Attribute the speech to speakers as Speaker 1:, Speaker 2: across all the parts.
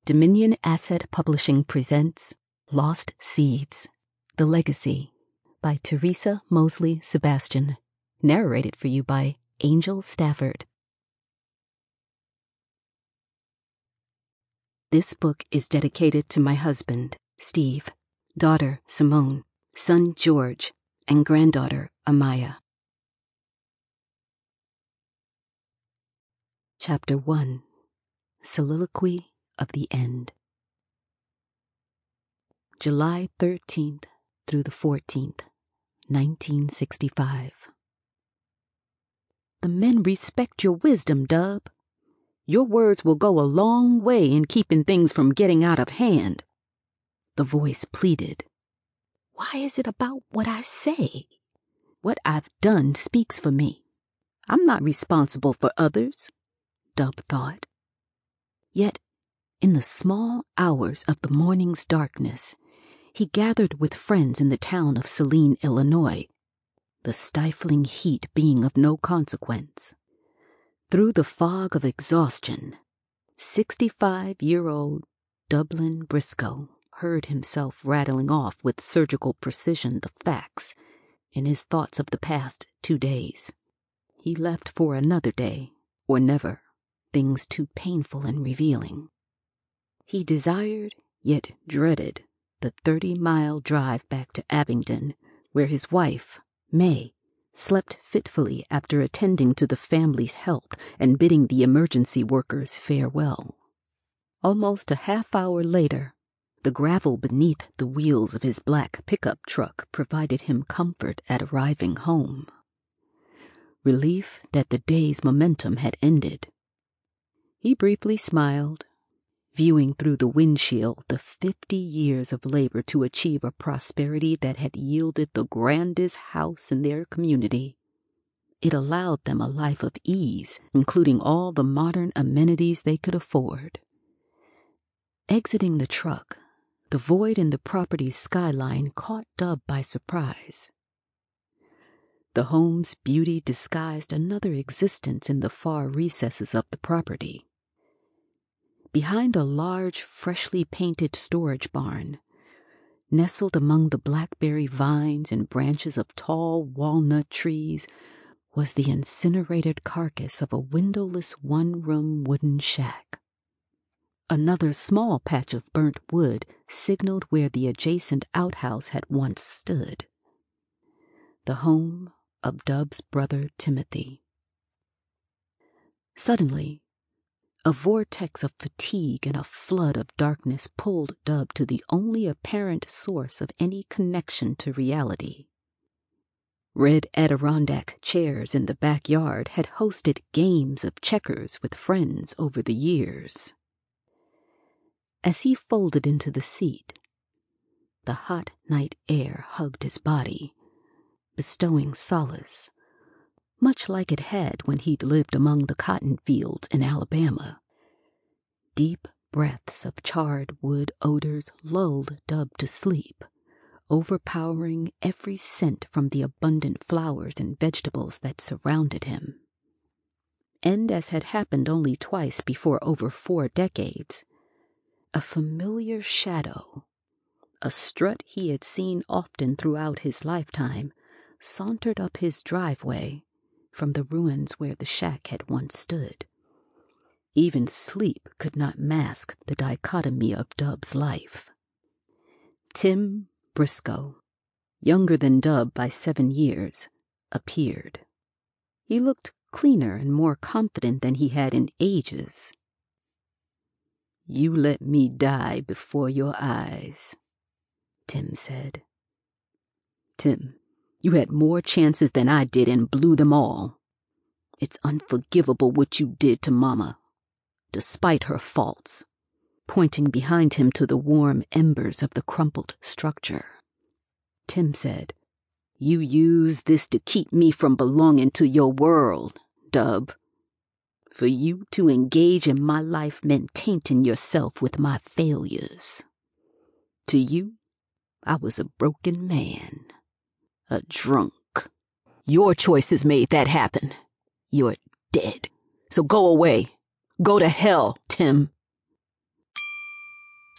Speaker 1: Dominion Asset Publishing presents Lost Seeds, The Legacy by Teresa Mosley Sebastian, narrated for you by Angel Stafford. This book is dedicated to my husband, Steve, daughter, Simone, son, George, and granddaughter, Amaya. Chapter 1. Soliloquy of the End. July 13th through the 14th, 1965. The men respect your wisdom, Dub. Your words will go a long way in keeping things from getting out of hand. The voice pleaded. Why is it about what I say? What I've done speaks for me. I'm not responsible for others, Dub thought. Yet, in the small hours of the morning's darkness, he gathered with friends in the town of Saline, Illinois, the stifling heat being of no consequence. Through the fog of exhaustion, 65-year-old Dublin Briscoe heard himself rattling off with surgical precision the facts in his thoughts of the past 2 days. He left for another day, or never, things too painful and revealing. He desired, yet dreaded, the 30-mile drive back to Abingdon, where his wife, May, slept fitfully after attending to the family's health and bidding the emergency workers farewell. Almost a half-hour later, the gravel beneath the wheels of his black pickup truck provided him comfort at arriving home. Relief that the day's momentum had ended. He briefly smiled, viewing through the windshield the 50 years of labor to achieve a prosperity that had yielded the grandest house in their community. It allowed them a life of ease, including all the modern amenities they could afford. Exiting the truck, the void in the property's skyline caught Dub by surprise. The home's beauty disguised another existence in the far recesses of the property. Behind a large, freshly painted storage barn, nestled among the blackberry vines and branches of tall walnut trees, was the incinerated carcass of a windowless one-room wooden shack. Another small patch of burnt wood signaled where the adjacent outhouse had once stood. The home of Dub's brother Timothy. Suddenly, a vortex of fatigue and a flood of darkness pulled Dub to the only apparent source of any connection to reality. Red Adirondack chairs in the backyard had hosted games of checkers with friends over the years. As he folded into the seat, the hot night air hugged his body, bestowing solace, much like it had when he'd lived among the cotton fields in Alabama. Deep breaths of charred wood odors lulled Dub to sleep, overpowering every scent from the abundant flowers and vegetables that surrounded him. And as had happened only twice before over 4 decades, a familiar shadow, a strut he had seen often throughout his lifetime, sauntered up his driveway from the ruins where the shack had once stood. Even sleep could not mask the dichotomy of Dub's life. Tim Briscoe, younger than Dub by 7 years, appeared. He looked cleaner and more confident than he had in ages. "You let me die before your eyes," Tim said. "Tim, you had more chances than I did and blew them all. It's unforgivable what you did to Mama, despite her faults," pointing behind him to the warm embers of the crumpled structure. Tim said, "You used this to keep me from belonging to your world, Dub. For you to engage in my life meant tainting yourself with my failures. To you, I was a broken man. A drunk. Your choices made that happen. You're dead. So go away. Go to hell, Tim."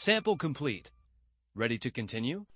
Speaker 2: Sample complete. Ready to continue?